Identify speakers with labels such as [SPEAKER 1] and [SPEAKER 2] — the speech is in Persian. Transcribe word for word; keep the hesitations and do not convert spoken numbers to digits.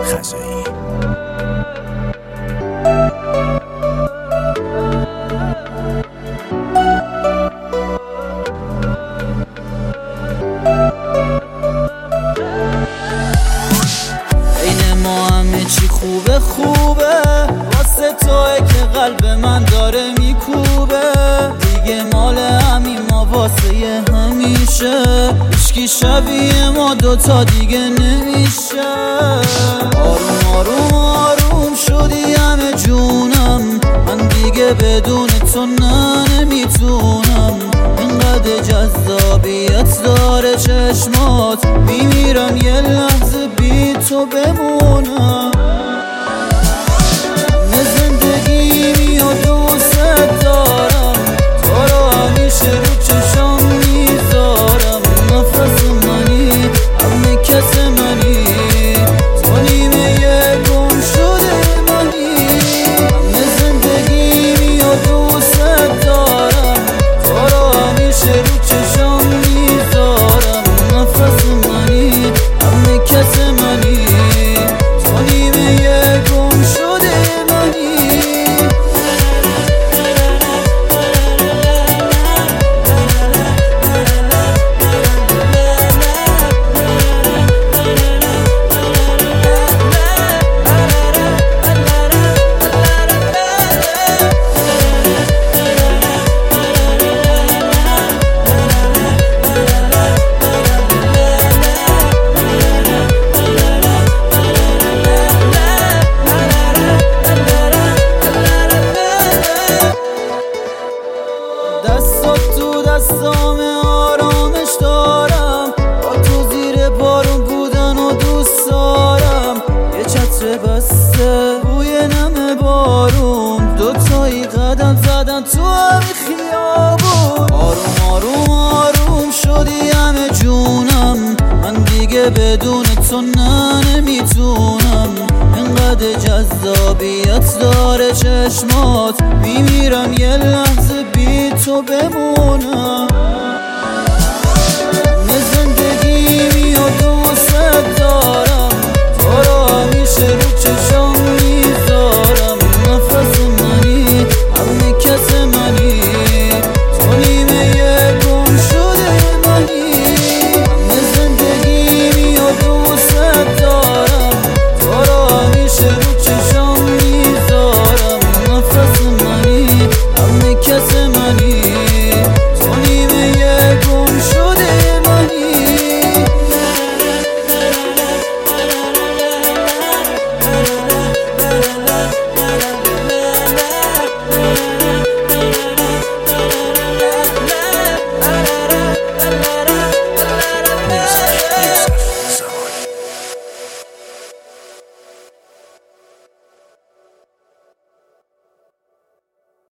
[SPEAKER 1] خزایی.
[SPEAKER 2] این ما همه چی خوبه خوبه، واسه توئه که قلب من داره میکوبه. دیگه مال همین ما واسه همیشه، هیچکی شبیه ما دوتا دیگه نمیشه. آروم آروم آروم شدی همه جونم، من دیگه بدون تو نه نمیتونم. اینقدر جذابیت داره چشمات، میمیرم یه لحظه بی تو بمونم. نه زندگیمی و دوست دارم، تو رو همیشه رو چشم میذارم. نفس منی همه کس منی، تو نیمه یه گم شده منی. نه زندگیمی و دوست دارم، تو رو همیشه رو چشم میذارم. نفس منی همه کس منی، تو نیمه یه گم شده منی. دستات تو دستام آرامش دارم، با تو زیر بارون بودن و دوست دارم. یه چتر بسته بوی نم بارون، دوتایی قدم زدن تو همین خیابون. آروم آروم آروم شدی همه جونم، من دیگه بدون تو نه نمیتونم. اینقدر جذابیت داره چشمات، میمیرم یه لحظه بی تو بمونم.